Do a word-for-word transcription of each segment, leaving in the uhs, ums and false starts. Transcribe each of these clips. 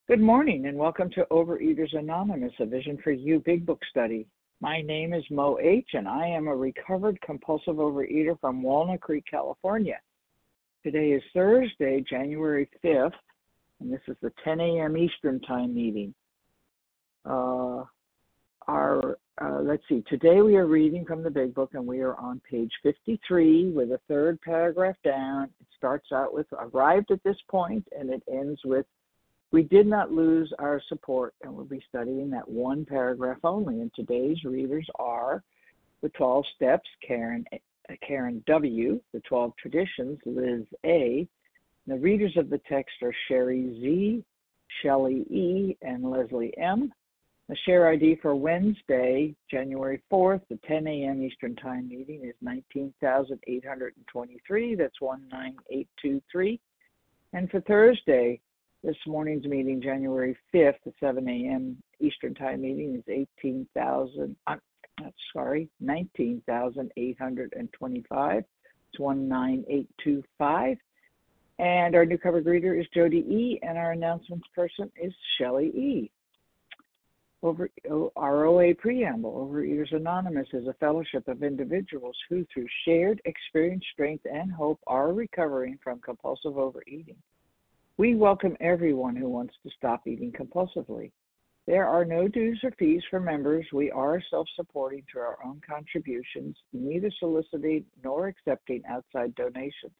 Good morning and welcome to Overeaters Anonymous, a Vision for You Big Book study. My name is Mo H. and I am a recovered compulsive overeater from Walnut Creek, California. Today is Thursday, January fifth, and this is the ten a.m. Eastern Time meeting. Uh, our uh, let's see, today we are reading from the Big Book and we are on page fifty-three with the third paragraph down. It starts out with arrived at this point and it ends with we did not lose our support, and we'll be studying that one paragraph only. And today's readers are the twelve Steps, Karen Karen W., the twelve Traditions, Liz A. The readers of the text are Sherry Z., Shelley E., and Leslie M. The share I D for Wednesday, January fourth, the ten a.m. Eastern Time meeting is nineteen thousand eight hundred twenty-three. That's one nine eight two three. And for Thursday, this morning's meeting, January fifth, the seven a.m. Eastern Time meeting is eighteen thousand, uh, sorry, nineteen thousand eight hundred twenty-five. It's one nine eight two five. And our new cover reader is Jody E., and our announcements person is Shelley E. Over, our O A Preamble, Overeaters Anonymous is a fellowship of individuals who, through shared experience, strength, and hope, are recovering from compulsive overeating. We welcome everyone who wants to stop eating compulsively. There are no dues or fees for members. We are self-supporting through our own contributions, neither soliciting nor accepting outside donations.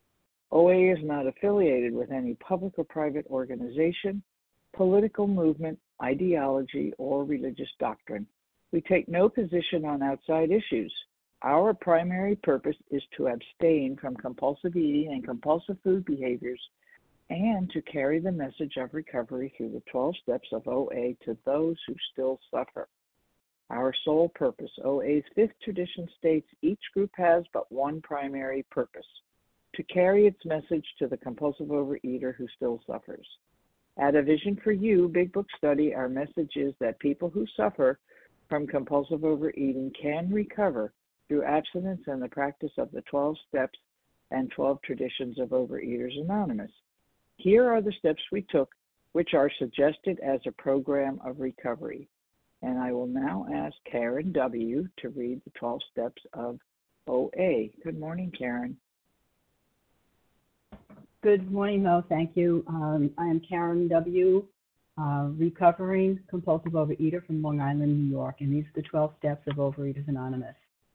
O A is not affiliated with any public or private organization, political movement, ideology, or religious doctrine. We take no position on outside issues. Our primary purpose is to abstain from compulsive eating and compulsive food behaviors and to carry the message of recovery through the twelve steps of O A to those who still suffer. Our sole purpose, O A's fifth tradition states, each group has but one primary purpose, to carry its message to the compulsive overeater who still suffers. At A Vision for You Big Book study, our message is that people who suffer from compulsive overeating can recover through abstinence and the practice of the twelve steps and twelve traditions of Overeaters Anonymous. Here are the steps we took, which are suggested as a program of recovery. And I will now ask Karen W. to read the twelve steps of O A. Good morning, Karen. Good morning, Mo. Thank you. Um, I am Karen W., uh, recovering compulsive overeater from Long Island, New York, and these are the twelve steps of Overeaters Anonymous.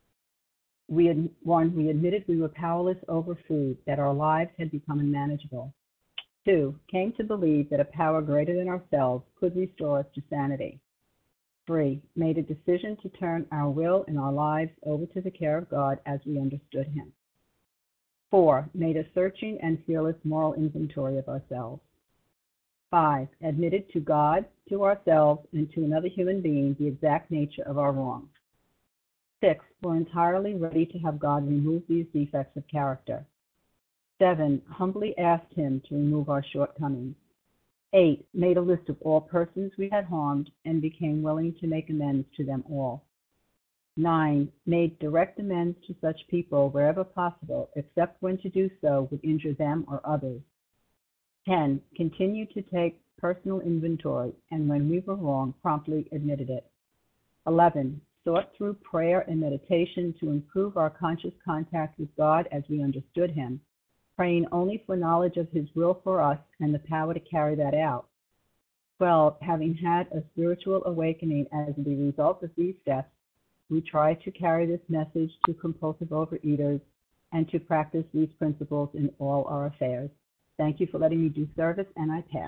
We had, one, we admitted we were powerless over food, that our lives had become unmanageable. Two, came to believe that a power greater than ourselves could restore us to sanity. Three, made a decision to turn our will and our lives over to the care of God as we understood Him. Four, made a searching and fearless moral inventory of ourselves. Five, admitted to God, to ourselves, and to another human being the exact nature of our wrongs. Six, were entirely ready to have God remove these defects of character. Seven, humbly asked Him to remove our shortcomings. Eight, made a list of all persons we had harmed and became willing to make amends to them all. Nine, made direct amends to such people wherever possible, except when to do so would injure them or others. Ten, continued to take personal inventory, and when we were wrong, promptly admitted it. Eleven, sought through prayer and meditation to improve our conscious contact with God as we understood Him, praying only for knowledge of His will for us and the power to carry that out. twelve, having had a spiritual awakening as the result of these steps, we try to carry this message to compulsive overeaters and to practice these principles in all our affairs. Thank you for letting me do service, and I pass.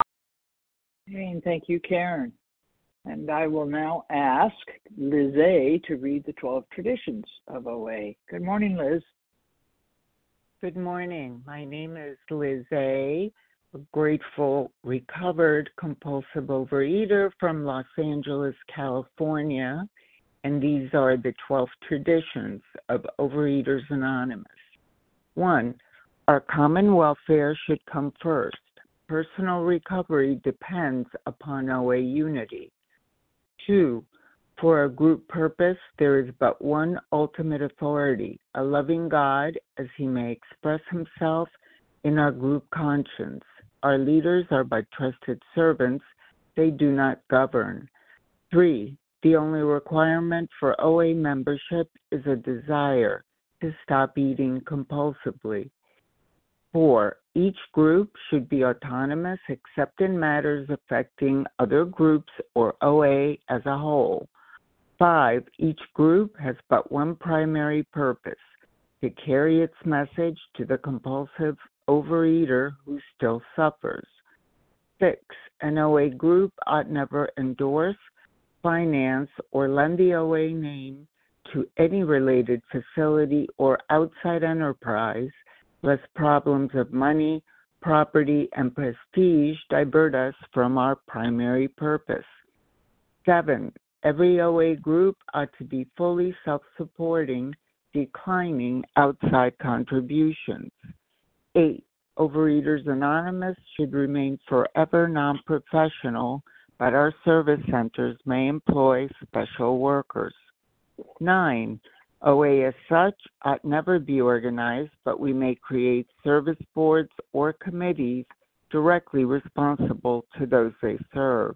And thank you, Karen. And I will now ask Liz A. to read the twelve traditions of O A. Good morning, Liz. Good morning. My name is Liz A., a grateful, recovered, compulsive overeater from Los Angeles, California, and these are the twelve traditions of Overeaters Anonymous. One, our common welfare should come first. Personal recovery depends upon O A unity. Two, for a group purpose, there is but one ultimate authority, a loving God as He may express Himself in our group conscience. Our leaders are but trusted servants. They do not govern. Three, the only requirement for O A membership is a desire to stop eating compulsively. Four, each group should be autonomous except in matters affecting other groups or O A as a whole. Five, each group has but one primary purpose, to carry its message to the compulsive overeater who still suffers. Six, an O A group ought never endorse, finance, or lend the O A name to any related facility or outside enterprise, lest problems of money, property, and prestige divert us from our primary purpose. Seven, every O A group ought to be fully self-supporting, declining outside contributions. Eight, Overeaters Anonymous should remain forever non-professional, but our service centers may employ special workers. Nine, O A as such ought never be organized, but we may create service boards or committees directly responsible to those they serve.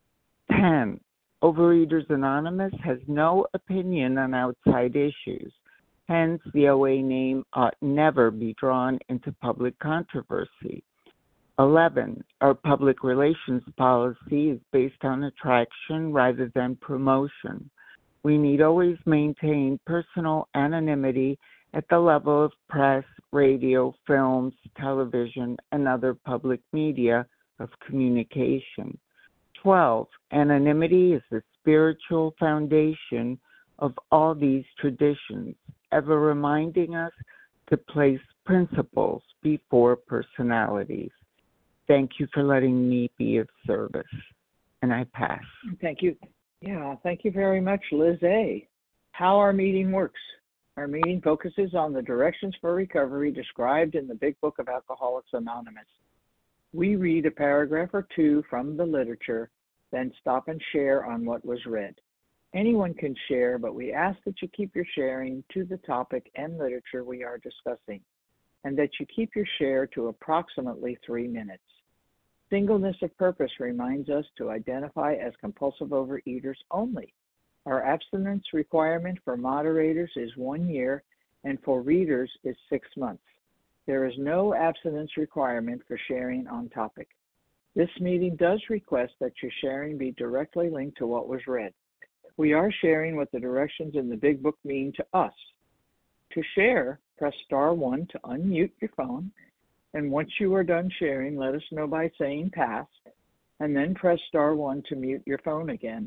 Ten, Overeaters Anonymous has no opinion on outside issues. Hence, the O A name ought never be drawn into public controversy. Eleven, our public relations policy is based on attraction rather than promotion. We need always maintain personal anonymity at the level of press, radio, films, television, and other public media of communication. Twelve, anonymity is the spiritual foundation of all these traditions, ever reminding us to place principles before personalities. Thank you for letting me be of service. And I pass. Thank you. Yeah, thank you very much, Liz A. How our meeting works. Our meeting focuses on the directions for recovery described in the Big Book of Alcoholics Anonymous. We read a paragraph or two from the literature, then stop and share on what was read. Anyone can share, but we ask that you keep your sharing to the topic and literature we are discussing, and that you keep your share to approximately three minutes. Singleness of purpose reminds us to identify as compulsive overeaters only. Our abstinence requirement for moderators is one year, and for readers is six months. There is no abstinence requirement for sharing on topic. This meeting does request that your sharing be directly linked to what was read. We are sharing what the directions in the Big Book mean to us. To share, press star one to unmute your phone, and once you are done sharing, let us know by saying pass, and then press star one to mute your phone again.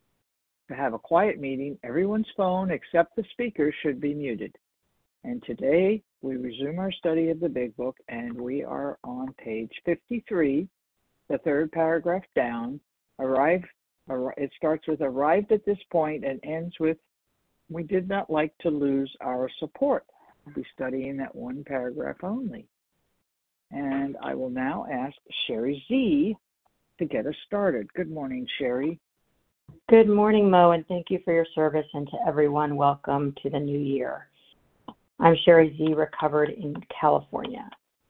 To have a quiet meeting, everyone's phone except the speaker should be muted. And today, we resume our study of the Big Book, and we are on page fifty-three, the third paragraph down. Arrive, it starts with arrived at this point and ends with, we did not like to lose our support. We'll be studying that one paragraph only. And I will now ask Sherry Z to get us started. Good morning, Sherry. Good morning, Mo, and thank you for your service, and to everyone, welcome to the new year. I'm Sherry Z, recovered in California.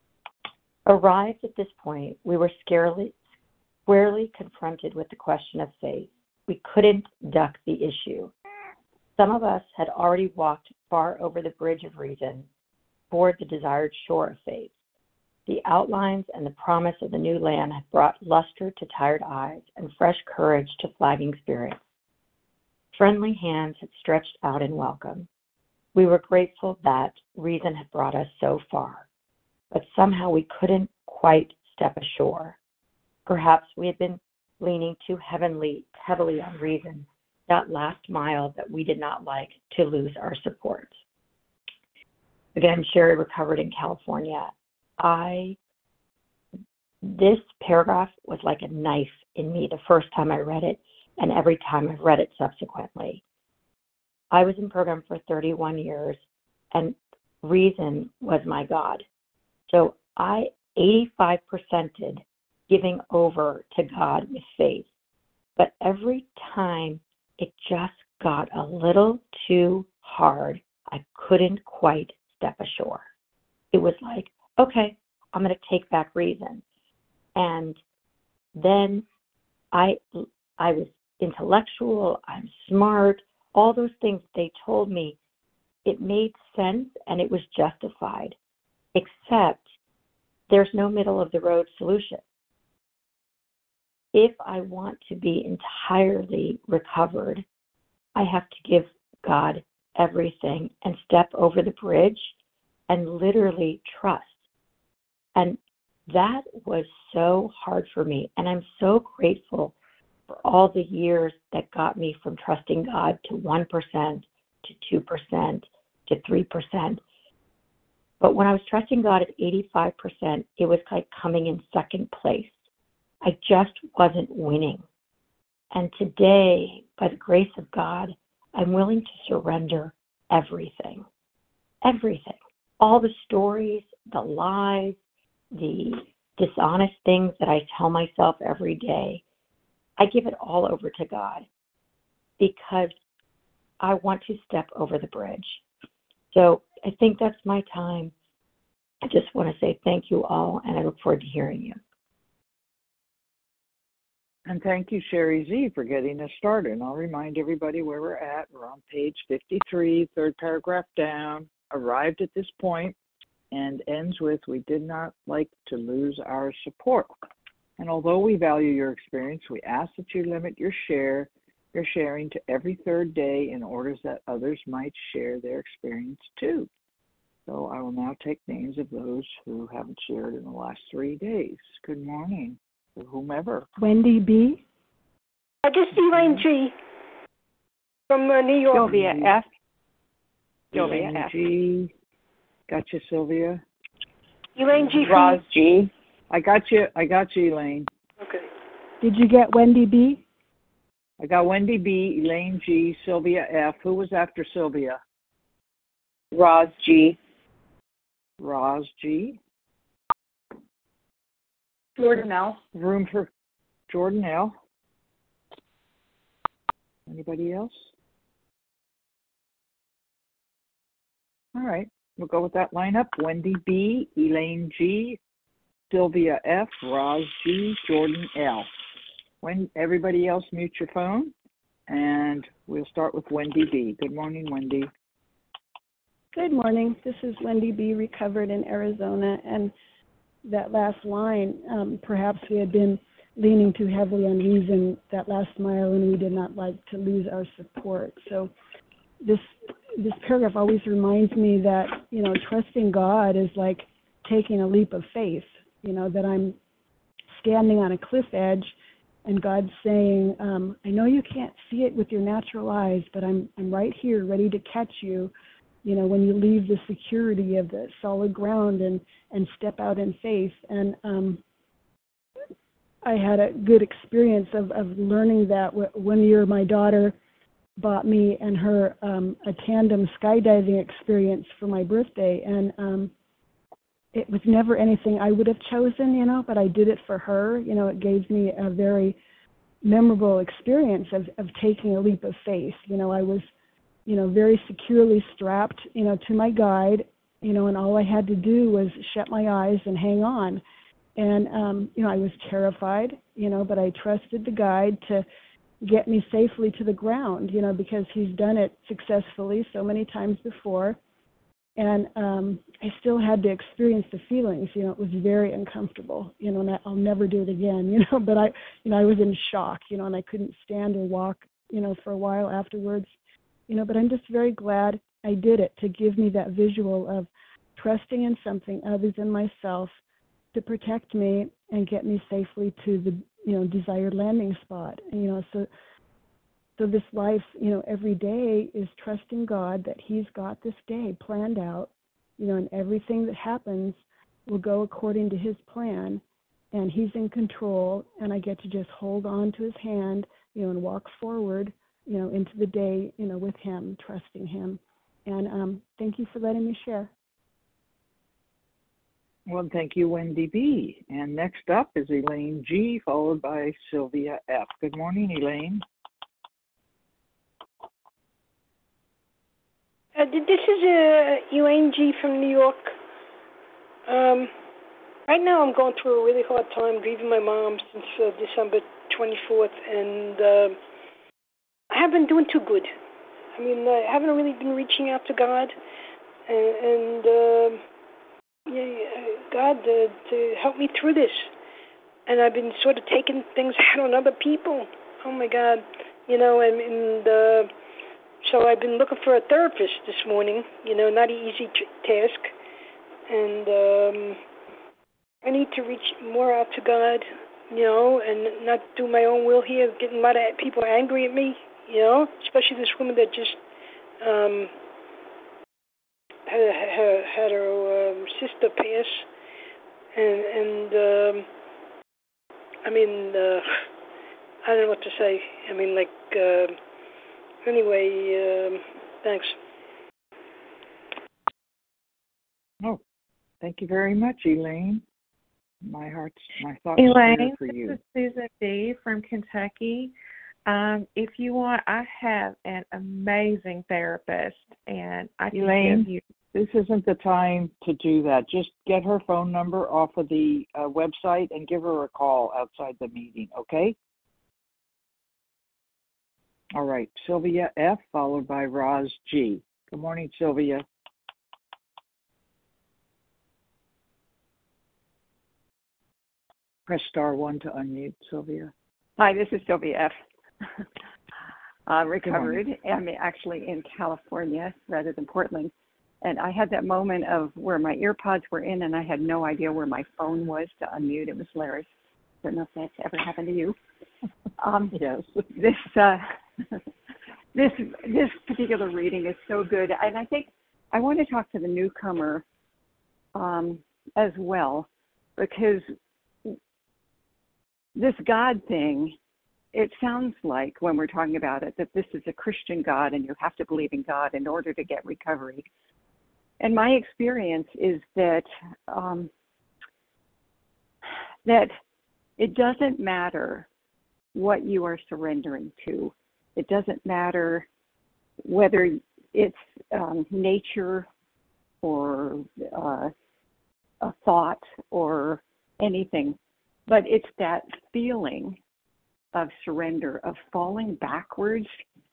Arrived at this point, we were scarcely, squarely confronted with the question of faith. We couldn't duck the issue. Some of us had already walked far over the bridge of reason toward the desired shore of faith. The outlines and the promise of the new land had brought luster to tired eyes and fresh courage to flagging spirits. Friendly hands had stretched out in welcome. We were grateful that reason had brought us so far, but somehow we couldn't quite step ashore. Perhaps we had been leaning too heavily, heavily on reason, that last mile that we did not like to lose our support. Again, Sherry, recovered in California. I, this paragraph was like a knife in me the first time I read it, and every time I've read it subsequently. I was in program for thirty-one years, and reason was my God. So I eighty-five percented giving over to God with faith. But every time it just got a little too hard, I couldn't quite step ashore. It was like, okay, I'm going to take back reason. And then I I was intellectual, I'm smart, all those things they told me, it made sense and it was justified, except there's no middle of the road solution. If I want to be entirely recovered, I have to give God everything and step over the bridge and literally trust. And that was so hard for me. And I'm so grateful for all the years that got me from trusting God to one percent, to two percent, to three percent. But when I was trusting God at eighty-five percent, it was like coming in second place. I just wasn't winning. And today, by the grace of God, I'm willing to surrender everything. Everything. All the stories, the lies, the dishonest things that I tell myself every day, I give it all over to God because I want to step over the bridge. So I think that's my time. I just want to say thank you all, and I look forward to hearing you. And thank you, Sherry Z, for getting us started. And I'll remind everybody where we're at. We're on page fifty-three, third paragraph down, arrived at this point, and ends with, we did not like to lose our support. And although we value your experience, we ask that you limit your share, your sharing to every third day in order that others might share their experience too. So I will now take names of those who haven't shared in the last three days. Good morning to whomever. Wendy B. I just Elaine G. from uh, New York. Sylvia F. Sylvia Elaine F. G. Gotcha, Sylvia. Elaine G. Roz G. I got you. I got you, Elaine. Okay. Did you get Wendy B? I got Wendy B, Elaine G, Sylvia F. Who was after Sylvia? Roz G. Roz G. Jordan L. Room for Jordan L. Anybody else? All right. We'll go with that lineup. Wendy B, Elaine G, Sylvia F, Roz G, Jordan L. When everybody else mute your phone, and we'll start with Wendy B. Good morning, Wendy. Good morning. This is Wendy B, recovered in Arizona. And that last line, um, perhaps we had been leaning too heavily on reason that last mile, and we did not like to lose our support. So this this paragraph always reminds me that, you know, trusting God is like taking a leap of faith, you know, that I'm standing on a cliff edge and God's saying, um, I know you can't see it with your natural eyes, but I'm I'm right here ready to catch you, you know, when you leave the security of the solid ground and, and step out in faith. And um, I had a good experience of, of learning that. One year my daughter bought me and her um, a tandem skydiving experience for my birthday, and um, it was never anything I would have chosen, you know, but I did it for her. You know, it gave me a very memorable experience of, of taking a leap of faith. You know, I was, you know, very securely strapped, you know, to my guide, you know, and all I had to do was shut my eyes and hang on. And, um, you know, I was terrified, you know, but I trusted the guide to get me safely to the ground, you know, because he's done it successfully so many times before. And um, I still had to experience the feelings, you know, it was very uncomfortable, you know, and I, I'll never do it again, you know, but I, you know, I was in shock, you know, and I couldn't stand or walk, you know, for a while afterwards, you know, but I'm just very glad I did it to give me that visual of trusting in something other than myself to protect me and get me safely to the, you know, desired landing spot. And, you know, so so this life, you know, every day is trusting God that he's got this day planned out, you know, and everything that happens will go according to his plan, and he's in control, and I get to just hold on to his hand, you know, and walk forward, you know, into the day, you know, with him, trusting him. And um, thank you for letting me share. Well, thank you, Wendy B. And next up is Elaine G, followed by Sylvia F. Good morning, Elaine. Uh, this is uh, Elaine G. from New York. Um, right now I'm going through a really hard time grieving my mom since uh, December twenty-fourth, and uh, I haven't been doing too good. I mean, I haven't really been reaching out to God, and, and uh, yeah, God uh, to help me through this. And I've been sort of taking things out on other people. Oh my God, you know, and, and uh, so I've been looking for a therapist this morning. You know, not an easy t- task, and um, I need to reach more out to God, you know, and not do my own will here. Getting a lot of people angry at me, you know, especially this woman that just um, had, had, had her um, sister pass, and and um, I mean, uh, I don't know what to say. I mean, like, uh, anyway, um, thanks. Oh, thank you very much, Elaine. My heart's, my thoughts Elaine, are for you. This is Susan B. from Kentucky. Um, if you want, I have an amazing therapist, and I can Elaine, give you. This isn't the time to do that. Just get her phone number off of the uh, website and give her a call outside the meeting, okay? All right, Sylvia F., followed by Roz G. Good morning, Sylvia. Press star one to unmute, Sylvia. Hi, this is Sylvia F. uh, recovered. I'm actually in California rather than Portland. And I had that moment of where my earpods were in and I had no idea where my phone was to unmute. It was hilarious. I don't know if that's ever happened to you. Um, yes. This uh, this this particular reading is so good. And I think I want to talk to the newcomer um, as well, because this God thing, it sounds like when we're talking about it that this is a Christian God and you have to believe in God in order to get recovery. And my experience is that um, that it doesn't matter what you are surrendering to. It doesn't matter whether it's um, nature or uh, a thought or anything, but it's that feeling of surrender, of falling backwards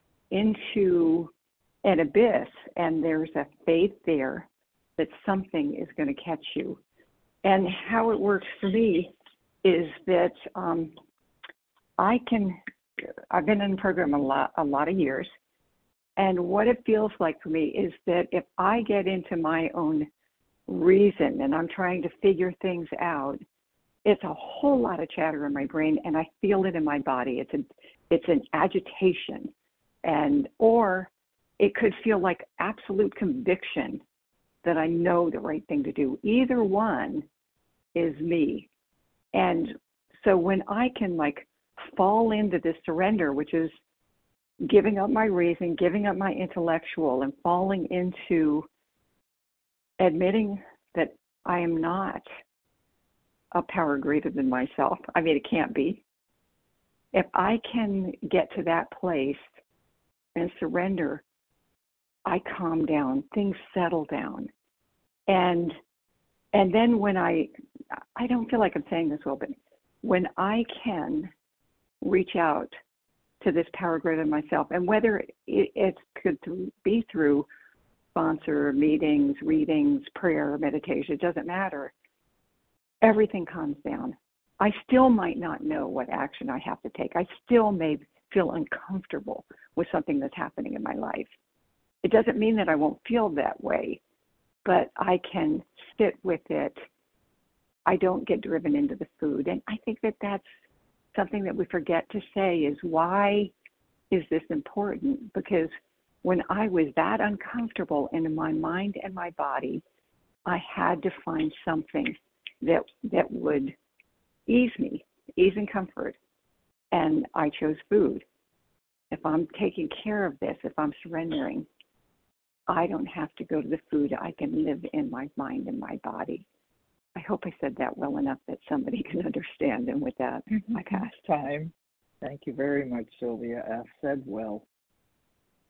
into an abyss, and there's a faith there that something is going to catch you. And how it works for me is that um, I can, I've been in the program a lot, a lot of years, and what it feels like for me is that if I get into my own reason and I'm trying to figure things out, it's a whole lot of chatter in my brain, and I feel it in my body. It's a, it's an agitation, and or it could feel like absolute conviction that I know the right thing to do. Either one is me. And so when I can like fall into this surrender, which is giving up my reason, giving up my intellectual, and falling into admitting that I am not a power greater than myself. I mean, it can't be. If I can get to that place and surrender, I calm down, things settle down. And and then when I, I don't feel like I'm saying this well, but when I can reach out to this power greater than myself, and whether it, it could be through sponsor meetings, readings, prayer, meditation, it doesn't matter. Everything calms down. I still might not know what action I have to take. I still may feel uncomfortable with something that's happening in my life. It doesn't mean that I won't feel that way, but I can sit with it. I don't get driven into the food. And I think that that's something that we forget to say is, why is this important? Because when I was that uncomfortable in my mind and my body, I had to find something that that would ease me, ease and comfort. And I chose food. If I'm taking care of this, if I'm surrendering, I don't have to go to the food. I can live in my mind and my body. I hope I said that well enough that somebody can understand. And with that, I pass. Time. Thank you very much, Sylvia F. Said well.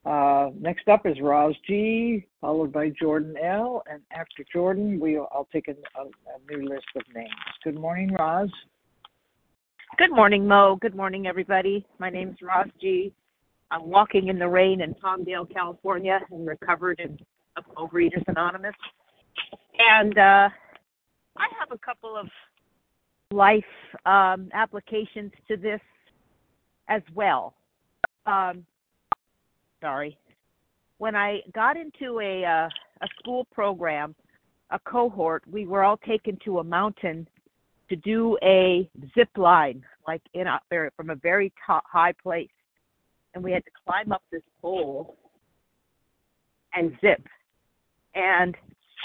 Uh, next up is Roz G, followed by Jordan L, and after Jordan, we I'll take a, a, a new list of names. Good morning, Roz. Good morning, Mo. Good morning, everybody. My name is Roz G. I'm walking in the rain in Palmdale, California, and recovered in Overeaters Anonymous. And uh, I have a couple of life um, applications to this as well. Um, sorry. When I got into a uh, a school program, a cohort, we were all taken to a mountain to do a zip line, like in a, from a very top, high place. And we had to climb up this pole and zip. And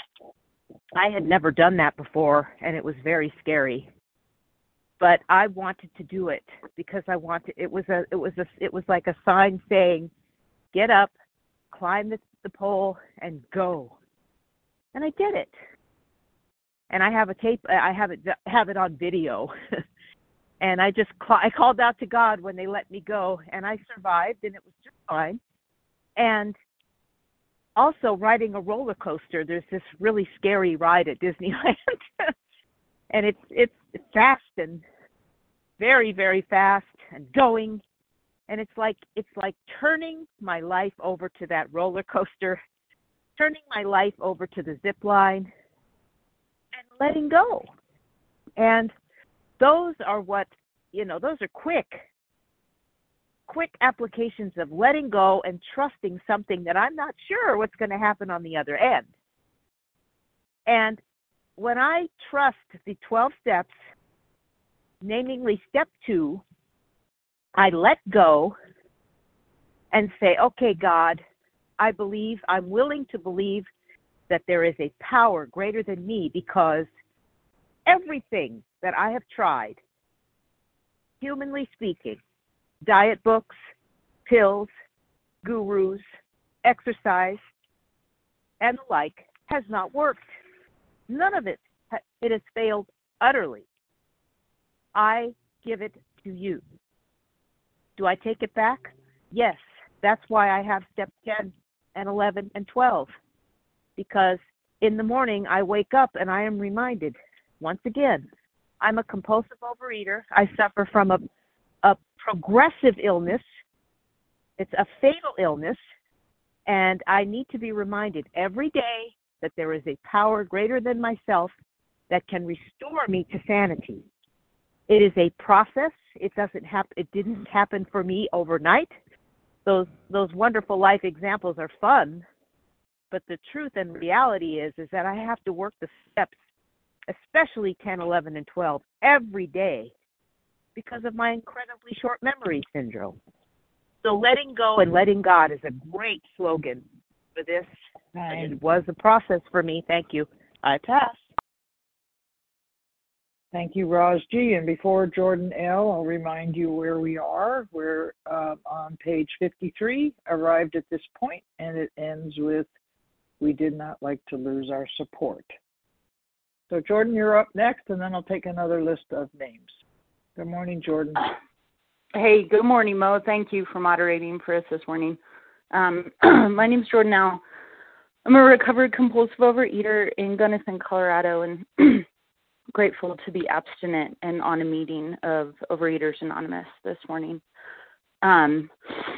I had never done that before, and it was very scary. But I wanted to do it because I wanted. It was a. It was a. It was like a sign saying, "Get up, climb the, the pole, and go." And I did it. And I have a tape. I have it. Have it on video. And I just. I called out to God when they let me go, and I survived, and it was just fine. And also riding a roller coaster. There's this really scary ride at Disneyland. And it's it's fast and very, very fast and going. And it's like it's like turning my life over to that roller coaster, turning my life over to the zip line, and letting go. And those are what, you know, those are quick, quick applications of letting go and trusting something that I'm not sure what's going to happen on the other end. And when I trust the twelve steps, namely step two, I let go and say, okay, God, I believe, I'm willing to believe that there is a power greater than me, because everything that I have tried, humanly speaking, diet books, pills, gurus, exercise, and the like, has not worked. None of it. It has failed utterly. I give it to you. Do I take it back? Yes. That's why I have step ten and eleven and twelve. Because in the morning I wake up and I am reminded, once again, I'm a compulsive overeater. I suffer from a, a progressive illness. It's a fatal illness. And I need to be reminded every day that there is a power greater than myself that can restore me to sanity. It is a process. It doesn't happen. It didn't happen for me overnight. Those those wonderful life examples are fun, but the truth and reality is is that I have to work the steps, especially ten, eleven, and twelve, every day because of my incredibly short memory syndrome. So letting go and letting God is a great slogan for this. And it was a process for me. Thank you. I pass. Thank you, Roz G. And before Jordan L., I'll remind you where we are. We're uh, on page fifty-three, arrived at this point, and it ends with, we did not like to lose our support. So, Jordan, you're up next, and then I'll take another list of names. Good morning, Jordan. Hey, good morning, Mo. Thank you for moderating for us this morning. Um, my name is Jordan L. I'm a recovered compulsive overeater in Gunnison, Colorado, and grateful to be abstinent and on a meeting of Overeaters Anonymous this morning. Um,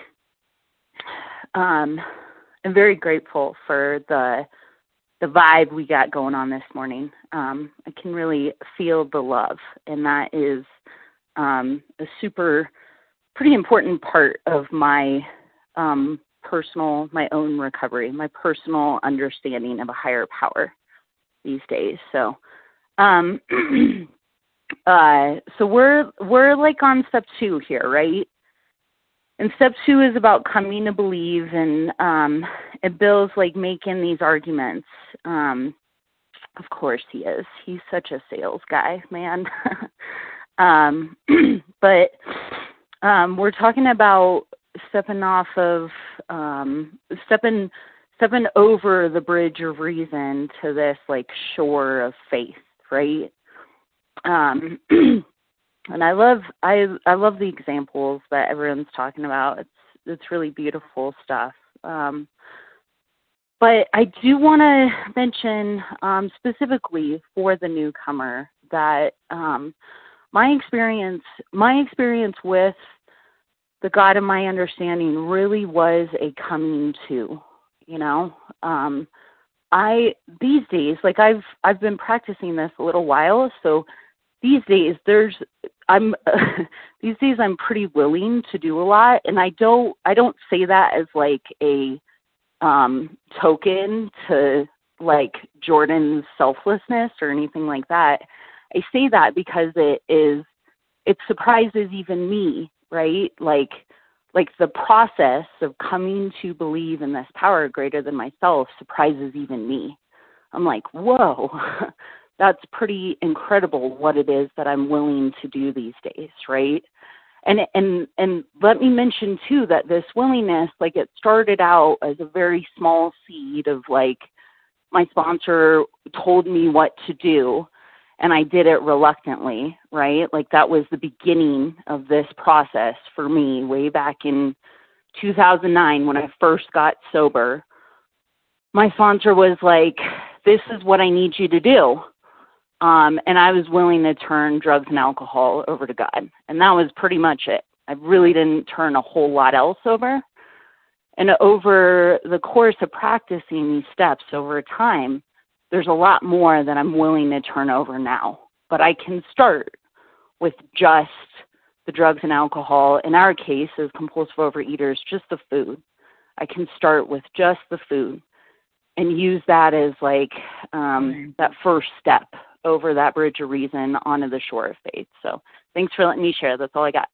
um, I'm very grateful for the the vibe we got going on this morning. Um, I can really feel the love, and that is um, a super, pretty important part of my um, personal, my own recovery, my personal understanding of a higher power these days. So, um, uh, so we're we're like on step two here, right? And step two is about coming to believe, and um, and Bill's like making these arguments. Um, of course he is. He's such a sales guy, man. um, but um, we're talking about stepping off of um, stepping stepping over the bridge of reason to this like shore of faith, right? Um, and I love I I love the examples that everyone's talking about. It's it's really beautiful stuff. Um, but I do want to mention um, specifically for the newcomer that um, my experience, my experience with the God of my understanding really was a coming to, you know. Um, I these days, like I've I've been practicing this a little while, so these days there's I'm these days I'm pretty willing to do a lot, and I don't I don't say that as like a um, token to like Jordan's selflessness or anything like that. I say that because it is it surprises even me, right? Like like the process of coming to believe in this power greater than myself surprises even me. I'm like, whoa, that's pretty incredible what it is that I'm willing to do these days, right? And and and let me mention too that this willingness, like it started out as a very small seed of like my sponsor told me what to do, and I did it reluctantly, right? Like that was the beginning of this process for me way back in two thousand nine when I first got sober. My sponsor was like, this is what I need you to do. Um, and I was willing to turn drugs and alcohol over to God. And that was pretty much it. I really didn't turn a whole lot else over. And over the course of practicing these steps over time, there's a lot more that I'm willing to turn over now. But I can start with just the drugs and alcohol. In our case, as compulsive overeaters, just the food. I can start with just the food and use that as like um, that first step over that bridge of reason onto the shore of faith. So thanks for letting me share. That's all I got.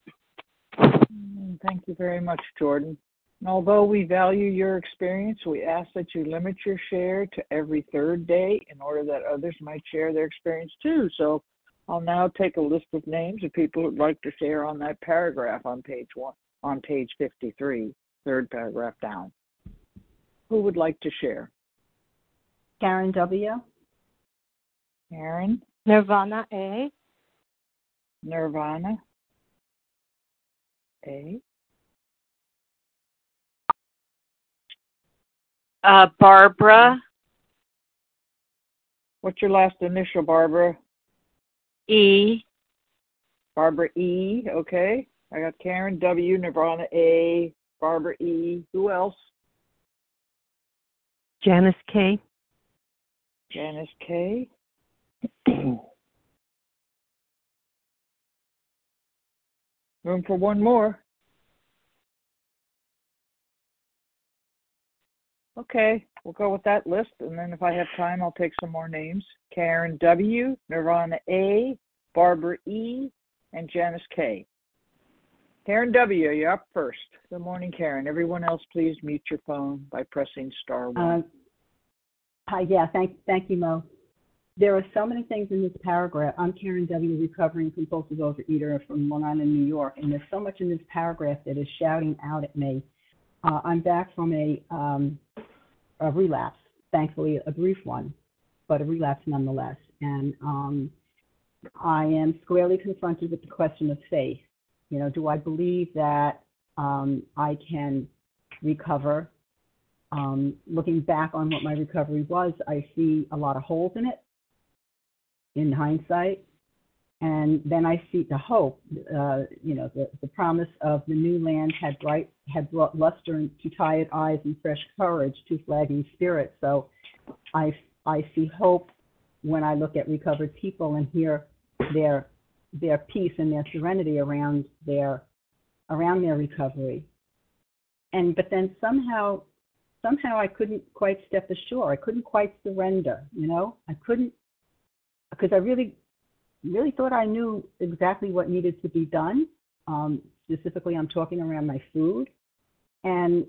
Thank you very much, Jordan. And although we value your experience, we ask that you limit your share to every third day in order that others might share their experience too. So I'll now take a list of names of people who'd like to share on that paragraph on page one, on page fifty-three, third paragraph down. Who would like to share? Karen W. Karen. Nirvana A. Nirvana A. Uh, Barbara. What's your last initial, Barbara? E. Barbara E. Okay. I got Karen W, Nirvana A, Barbara E. Who else? Janice K. Janice K. Room for one more. Okay, we'll go with that list, and then if I have time, I'll take some more names. Karen W, Nirvana A, Barbara E, and Janice K. Karen W, you're up first. Good morning, Karen. Everyone else, please mute your phone by pressing star one. Uh, hi, yeah, thank, thank you, Mo. There are so many things in this paragraph. I'm Karen W., recovering compulsive overeater from Long Island, New York, and there's so much in this paragraph that is shouting out at me. Uh, I'm back from a, um, a relapse, thankfully a brief one, but a relapse nonetheless. And um, I am squarely confronted with the question of faith. You know, do I believe that um, I can recover? Um, looking back on what my recovery was, I see a lot of holes in it in hindsight. And then I see the hope, uh, you know, the, the promise of the new land had bright, had brought luster to tired eyes and fresh courage to flagging spirits. So I, I see hope when I look at recovered people and hear their their peace and their serenity around their around their recovery. And but then somehow somehow I couldn't quite step ashore. I couldn't quite surrender, you know? I couldn't, because I really really thought I knew exactly what needed to be done. Um, specifically, I'm talking around my food. And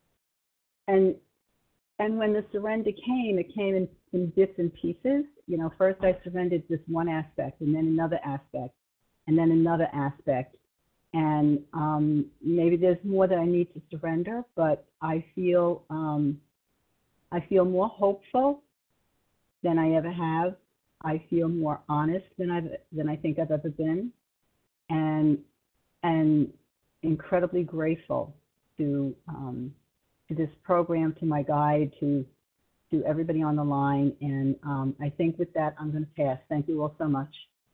and and when the surrender came, it came in, in bits and pieces. You know, first I surrendered this one aspect, and then another aspect, and then another aspect. And um, maybe there's more that I need to surrender, but I feel um, I feel more hopeful than I ever have. I feel more honest than I've than I think I've ever been, and and incredibly grateful to um, to this program, to my guide, to to everybody on the line. And um, I think with that, I'm going to pass. Thank you all so much.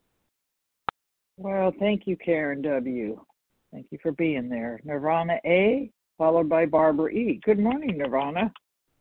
Well, thank you, Karen W. Thank you for being there. Nirvana A, followed by Barbara E. Good morning, Nirvana.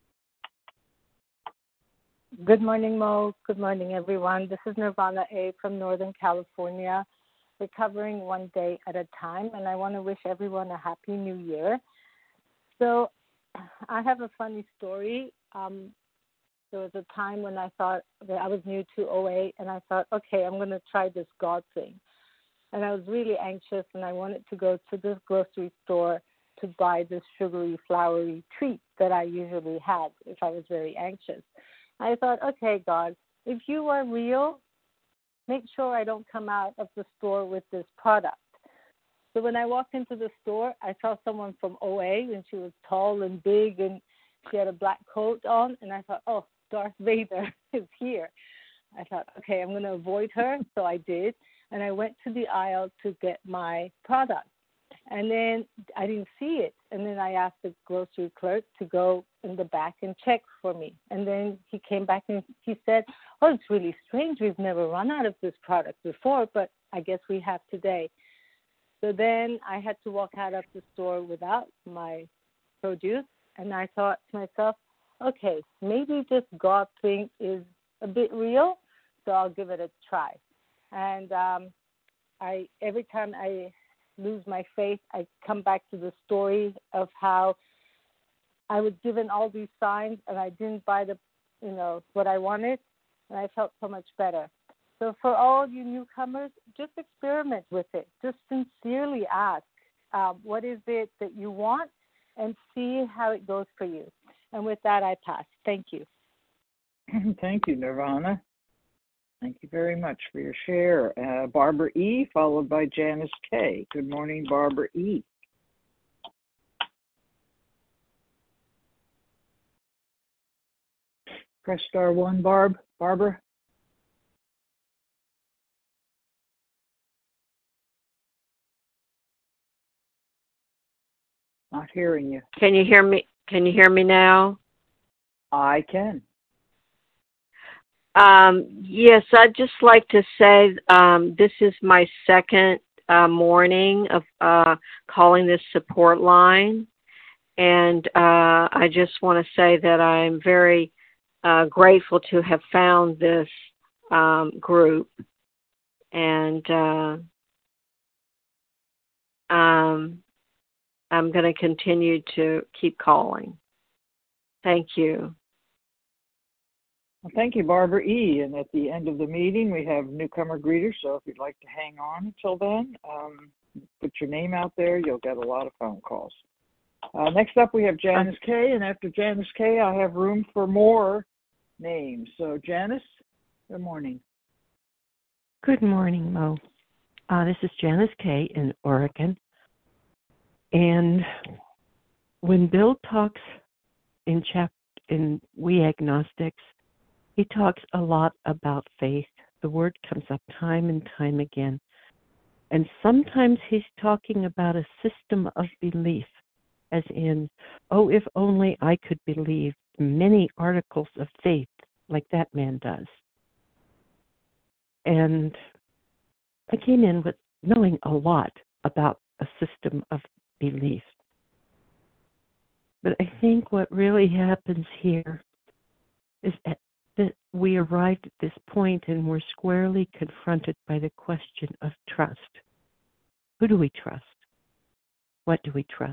Good morning, Mo. Good morning, everyone. This is Nirvana A from Northern California, recovering one day at a time, and I want to wish everyone a happy new year. So I have a funny story. Um, there was a time when I thought that I was new to O A, and I thought, okay, I'm going to try this God thing. And I was really anxious, and I wanted to go to this grocery store to buy this sugary, floury treat that I usually had if I was very anxious. I thought, okay, God, if you are real, make sure I don't come out of the store with this product. So when I walked into the store, I saw someone from O A, and she was tall and big, and she had a black coat on, and I thought, oh, Darth Vader is here. I thought, okay, I'm going to avoid her, so I did, and I went to the aisle to get my product. And then I didn't see it, and then I asked the grocery clerk to go in the back and check for me. And then he came back and he said, oh, it's really strange. We've never run out of this product before, but I guess we have today. So then I had to walk out of the store without my produce, and I thought to myself, okay, maybe this God thing is a bit real, so I'll give it a try. And um, I every time I lose my faith, I come back to the story of how I was given all these signs and I didn't buy the, you know, what I wanted, and I felt so much better. So for all you newcomers, just experiment with it. Just sincerely ask, uh, what is it that you want, and see how it goes for you. And with that, I pass. Thank you. Thank you, Nirvana. Thank you very much for your share. Uh, Barbara E., followed by Janice K. Good morning, Barbara E. Press star one, Barb. Barbara. Not hearing you. Can you hear me? Can you hear me now? I can. Um, yes, I'd just like to say um, this is my second uh, morning of uh, calling this support line. And uh, I just want to say that I'm very uh, grateful to have found this um, group. And uh, um, I'm going to continue to keep calling. Thank you. Well, thank you, Barbara E. And at the end of the meeting, we have newcomer greeters. So if you'd like to hang on until then, um, put your name out there. You'll get a lot of phone calls. Uh, next up, we have Janice K. And after Janice K., I have room for more names. So, Janice, good morning. Good morning, Mo. Uh, this is Janice K. in Oregon. And when Bill talks in chap in We Agnostics, he talks a lot about faith. The word comes up time and time again. And sometimes he's talking about a system of belief, as in, oh, if only I could believe many articles of faith like that man does. And I came in with knowing a lot about a system of belief. But I think what really happens here is that we arrived at this point and we're squarely confronted by the question of trust. Who do we trust? What do we trust?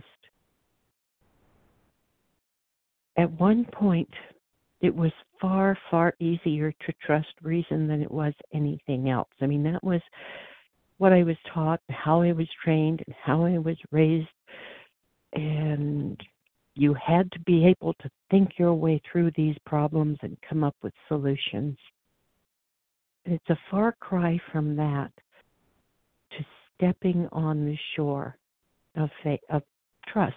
At one point, it was far, far easier to trust reason than it was anything else. I mean, that was what I was taught, how I was trained, and how I was raised. And you had to be able to think your way through these problems and come up with solutions. And it's a far cry from that to stepping on the shore of faith, of trust.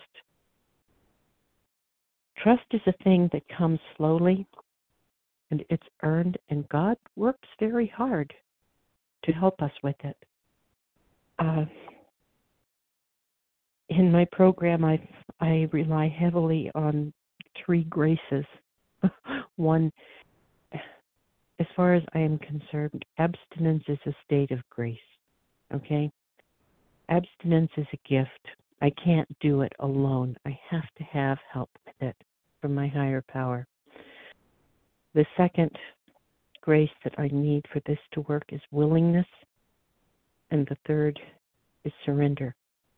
Trust is a thing that comes slowly, and it's earned, and God works very hard to help us with it. Uh, in my program, I I rely heavily on three graces. One, as far as I am concerned, abstinence is a state of grace. Okay? Abstinence is a gift. I can't do it alone. I have to have help with it from my higher power. The second grace that I need for this to work is willingness. And the third is surrender.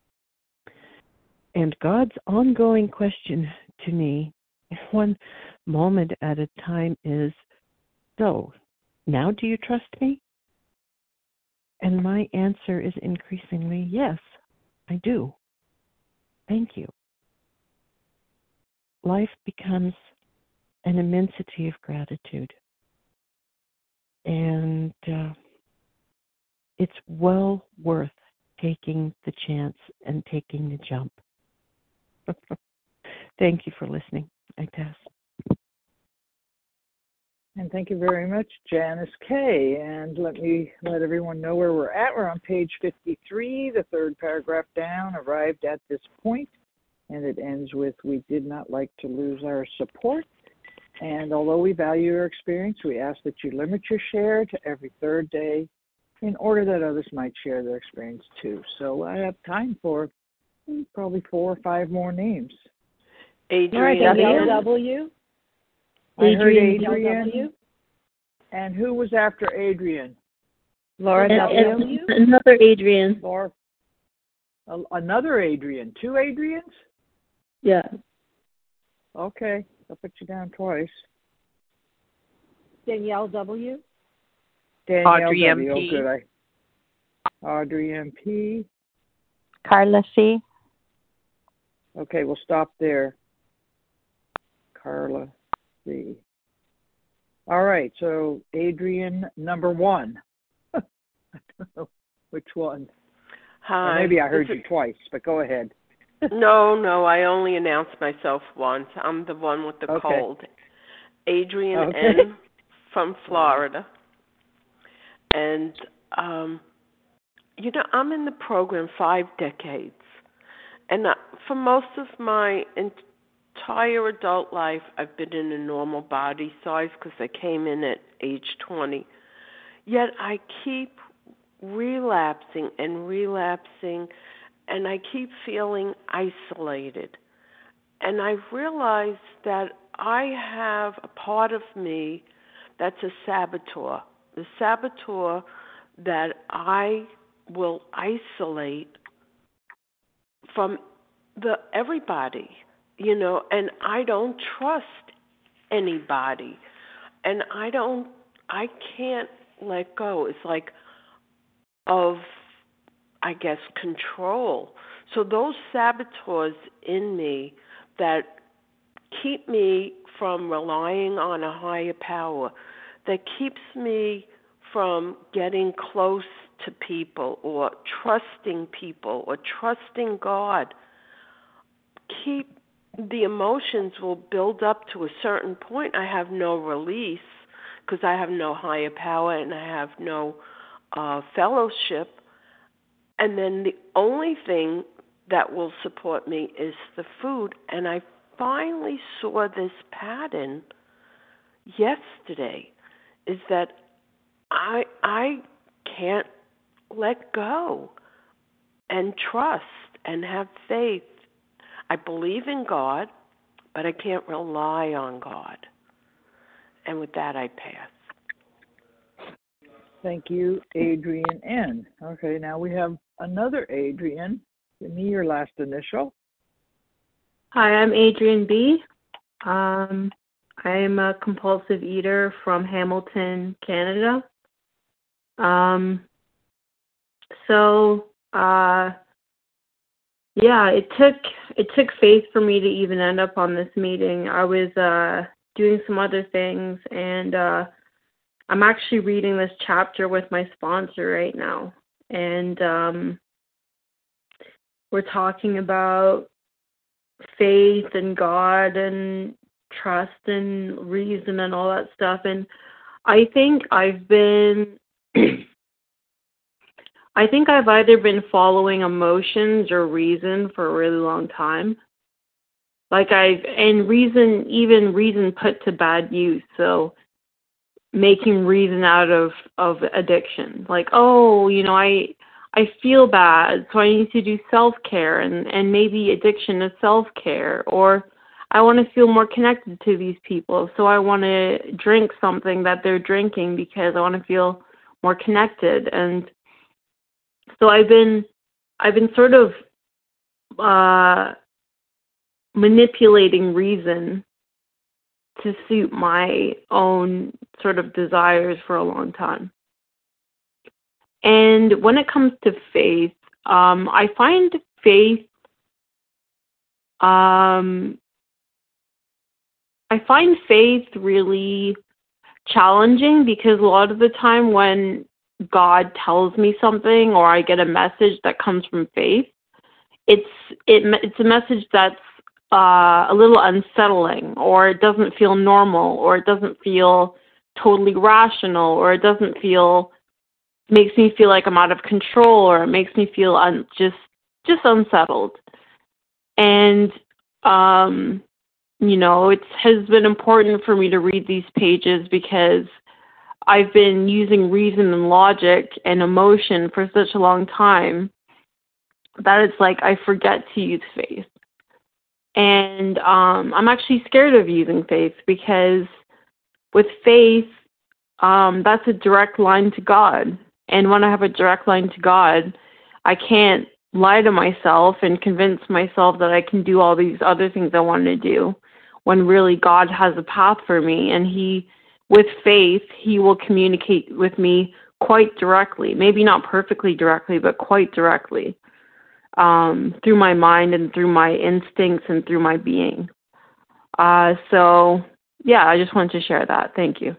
And God's ongoing question to me, one moment at a time, is, so, now do you trust me? And my answer is increasingly, yes, I do. Thank you. Life becomes an immensity of gratitude. And uh, it's well worth taking the chance and taking the jump. Thank you for listening. I pass. And thank you very much, Janice K. And let me let everyone know where we're at. We're on page fifty-three, the third paragraph down, arrived at this point, and it ends with, we did not like to lose our support. And although we value your experience, we ask that you limit your share to every third day in order that others might share their experience too. So I have time for probably four or five more names. Adrian W. I heard Adrian Adrian. W. And who was after Adrian? Laura And, W. and another Adrian. Laura. A, another Adrian. Two Adrians? Yeah. Okay, I'll put you down twice. Danielle W. Danielle Audrey W. M P. Oh, good. I, Audrey M P. Carla C. Okay, we'll stop there. Carla C. All right, so Adrian number one. I don't know which one. Hi. Or maybe I heard This you twice, but go ahead. No, no, I only announced myself once. I'm the one with the Okay. cold. Adrian Okay. N. from Florida. And, um, you know, I'm in the program five decades. And uh, for most of my entire adult life, I've been in a normal body size because I came in at age twenty. Yet I keep relapsing and relapsing, and I keep feeling isolated. And I've realized that I have a part of me that's a saboteur. The saboteur that I will isolate from the everybody, you know, and I don't trust anybody. And I don't, I can't let go. It's like of, I guess, control. So those saboteurs in me that keep me from relying on a higher power, that keeps me from getting close to people or trusting people or trusting God, keep the emotions will build up to a certain point. I have no release because I have no higher power and I have no uh, fellowship. And then the only thing that will support me is the food. And I finally saw this pattern yesterday, is that I I can't let go and trust and have faith. I believe in God, but I can't rely on God. And with that, I pass. Thank you, Adrian N. Okay, now we have another Adrian. Give me your last initial. Hi, I'm Adrian B. Um, I am a compulsive eater from Hamilton, Canada. Um, so, uh, yeah, it took it took faith for me to even end up on this meeting. I was uh, doing some other things, and uh, I'm actually reading this chapter with my sponsor right now, and um, we're talking about faith and God and trust and reason and all that stuff. And I think I've been I think I've either been following emotions or reason for a really long time. Like I've, and reason, even reason put to bad use. So making reason out of, of addiction. Like, oh, you know, I, I feel bad, so I need to do self-care, and, and maybe addiction is self-care. Or I want to feel more connected to these people, so I want to drink something that they're drinking because I want to feel more connected. And so I've been, I've been sort of uh, manipulating reason to suit my own sort of desires for a long time. And when it comes to faith, um, I find faith, um, I find faith really challenging, because a lot of the time when God tells me something or I get a message that comes from faith, it's it it's a message that's uh, a little unsettling, or it doesn't feel normal, or it doesn't feel totally rational, or it doesn't feel makes me feel like I'm out of control, or it makes me feel un- just just unsettled. And um, you know, it has been important for me to read these pages, because I've been using reason and logic and emotion for such a long time that it's like I forget to use faith. And um, I'm actually scared of using faith, because with faith, um, that's a direct line to God. And when I have a direct line to God, I can't lie to myself and convince myself that I can do all these other things I want to do, when really God has a path for me. And he, with faith, he will communicate with me quite directly, maybe not perfectly directly, but quite directly, um, through my mind and through my instincts and through my being. Uh, so, yeah, I just wanted to share that. Thank you.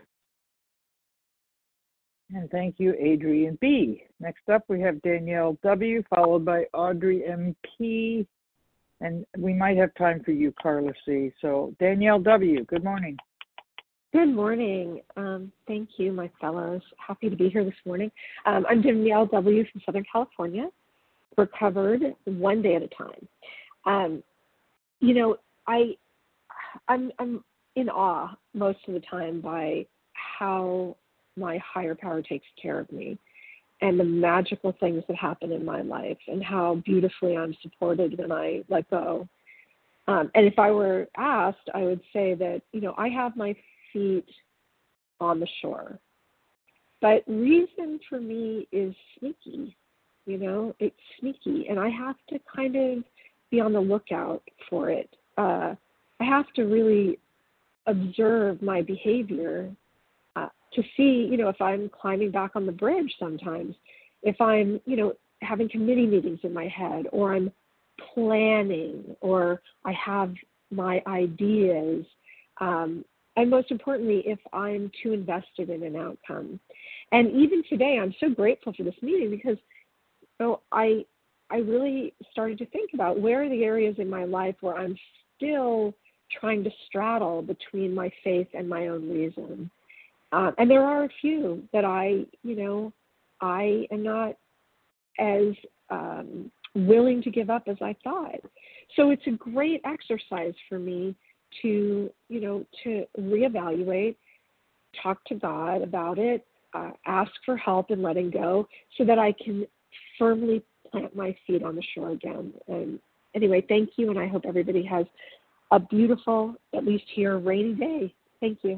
And thank you, Adrian B. Next up, we have Danielle W., followed by Audrey M P, and we might have time for you, Carla C. So, Danielle W., good morning. Good morning. Um, thank you, my fellows. Happy to be here this morning. Um, I'm Danielle W. from Southern California, recovered one day at a time. Um, you know, I, I'm, I'm in awe most of the time by how my higher power takes care of me, and the magical things that happen in my life, and how beautifully I'm supported when I let go. Um, and if I were asked, I would say that, you know, I have my feet on the shore, but reason for me is sneaky. You know, it's sneaky, and I have to kind of be on the lookout for it. Uh, I have to really observe my behavior uh, to see, you know, if I'm climbing back on the bridge sometimes, if I'm, you know, having committee meetings in my head, or I'm planning, or I have my ideas, um, and most importantly, if I'm too invested in an outcome. And even today, I'm so grateful for this meeting, because so I I really started to think about where are the areas in my life where I'm still trying to straddle between my faith and my own reason. Uh, and there are a few that I, you know, I am not as um, willing to give up as I thought. So it's a great exercise for me to, you know, to reevaluate, talk to God about it, uh, ask for help in letting go, so that I can firmly plant my feet on the shore again. And anyway, thank you, and I hope everybody has a beautiful, at least here, rainy day. Thank you.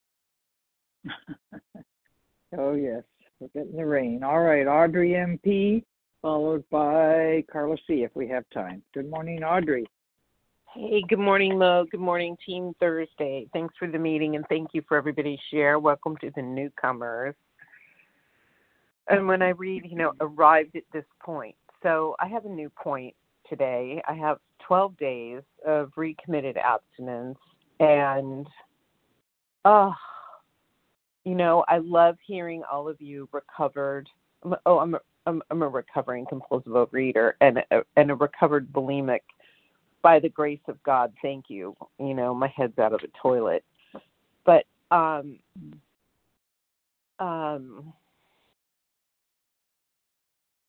Oh, yes, we're getting the rain. All right, Audrey M P, followed by Carla C., if we have time. Good morning, Audrey. Hey, good morning, Mo. Good morning, Team Thursday. Thanks for the meeting, and thank you for everybody's share. Welcome to the newcomers. And when I read, you know, arrived at this point. So I have a new point today. I have twelve days of recommitted abstinence, and, oh, you know, I love hearing all of you recovered. Oh, I'm a, I'm, I'm a recovering compulsive overeater and a, and a recovered bulimic. By the grace of God, thank you. You know, my head's out of the toilet. But um, um,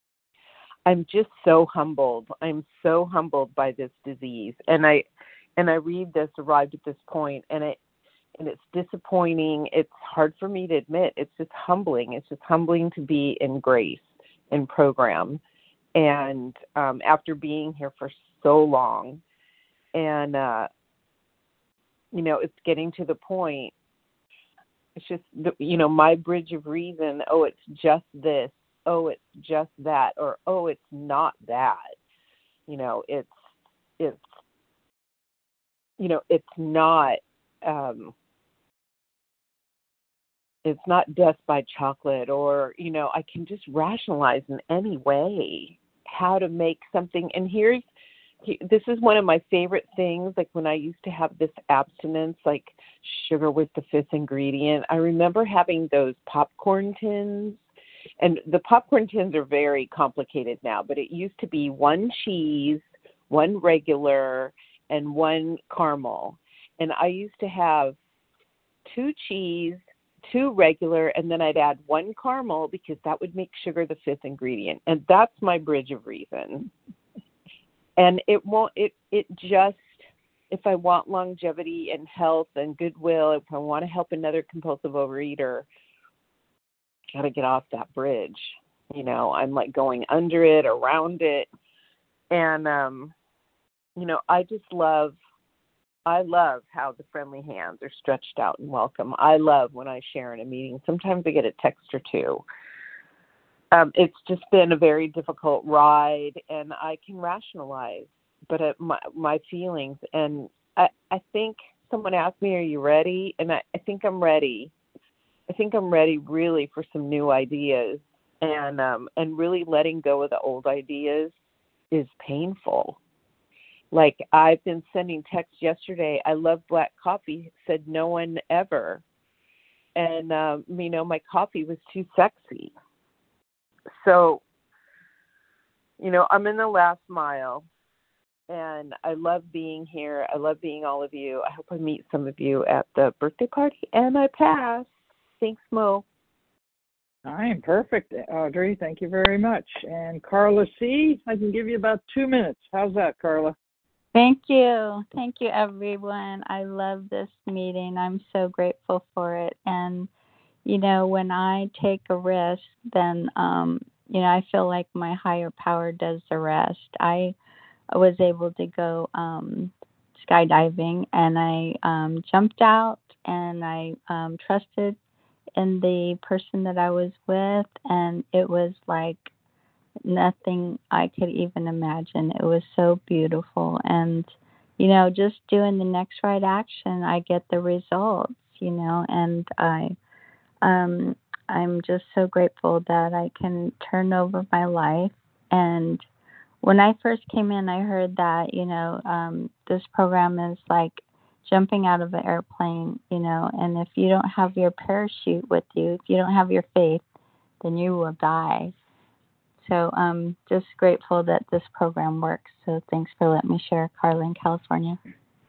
I'm just so humbled. I'm so humbled by this disease. And I and I read this, arrived at this point, and it and it's disappointing. It's hard for me to admit. It's just humbling. It's just humbling to be in grace and program. And um, after being here for so long, and, uh, you know, it's getting to the point, it's just, you know, my bridge of reason, oh, it's just this, oh, it's just that, or, oh, it's not that. You know, it's, it's, you know, it's not, um, it's not death by chocolate, or, you know, I can just rationalize in any way how to make something. And here's, this is one of my favorite things, like when I used to have this abstinence, like sugar was the fifth ingredient. I remember having those popcorn tins, and the popcorn tins are very complicated now, but it used to be one cheese, one regular, and one caramel. And I used to have two cheese, two regular, and then I'd add one caramel because that would make sugar the fifth ingredient. And that's my bridge of reason. And it won't, it, it just, if I want longevity and health and goodwill, if I want to help another compulsive overeater, got to get off that bridge. You know, I'm like going under it, around it. And, um, you know, I just love, I love how the friendly hands are stretched out and welcome. I love when I share in a meeting. Sometimes I get a text or two. Um, it's just been a very difficult ride, and I can rationalize, but uh, my my feelings. And I, I think someone asked me, "Are you ready?" And I, I think I'm ready. I think I'm ready, really, for some new ideas. And um, and really letting go of the old ideas is painful. Like, I've been sending texts yesterday. I love black coffee. Said no one ever, and um, you know, my coffee was too sexy. So, you know, I'm in the last mile, and I love being here. I love being all of you. I hope I meet some of you at the birthday party, and I pass. Thanks, Mo. I am perfect, Audrey. Thank you very much. And Carla C., I can give you about two minutes. How's that, Carla? Thank you. Thank you, everyone. I love this meeting. I'm so grateful for it. And you know, when I take a risk, then, um, you know, I feel like my higher power does the rest. I was able to go um, skydiving, and I um, jumped out, and I um, trusted in the person that I was with, and it was like nothing I could even imagine. It was so beautiful. And, you know, just doing the next right action, I get the results, you know, and I Um, I'm just so grateful that I can turn over my life. And when I first came in, I heard that, you know, um, this program is like jumping out of an airplane, you know, and if you don't have your parachute with you, if you don't have your faith, then you will die. So I'm just grateful that this program works. So thanks for letting me share, Carla in California.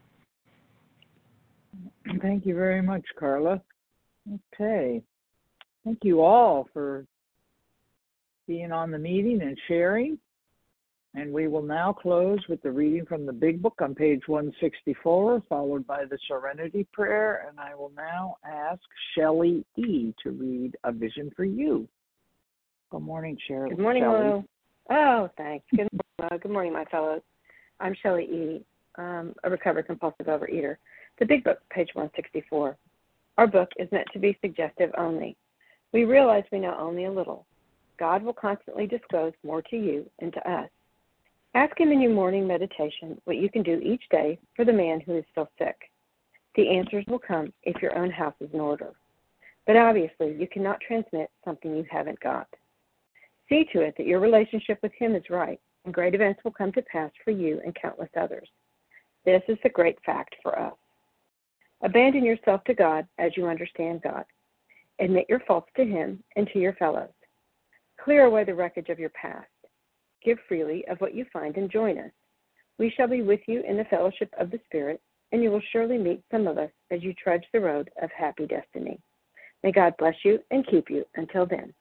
Thank you very much, Carla. Okay. Thank you all for being on the meeting and sharing. And we will now close with the reading from the Big Book on page one sixty-four, followed by the Serenity Prayer. And I will now ask Shelley E. to read A Vision for You. Good morning, Shelley. Good morning, Mo. Oh, thanks. Good morning, Mo. Good morning, my fellows. I'm Shelley E., um, a recovered compulsive overeater. The Big Book, page one sixty-four. Our book is meant to be suggestive only. We realize we know only a little. God will constantly disclose more to you and to us. Ask Him in your morning meditation what you can do each day for the man who is still sick. The answers will come if your own house is in order. But obviously, you cannot transmit something you haven't got. See to it that your relationship with Him is right, and great events will come to pass for you and countless others. This is the great fact for us. Abandon yourself to God as you understand God. Admit your faults to Him and to your fellows. Clear away the wreckage of your past. Give freely of what you find and join us. We shall be with you in the fellowship of the Spirit, and you will surely meet some of us as you trudge the road of happy destiny. May God bless you and keep you until then.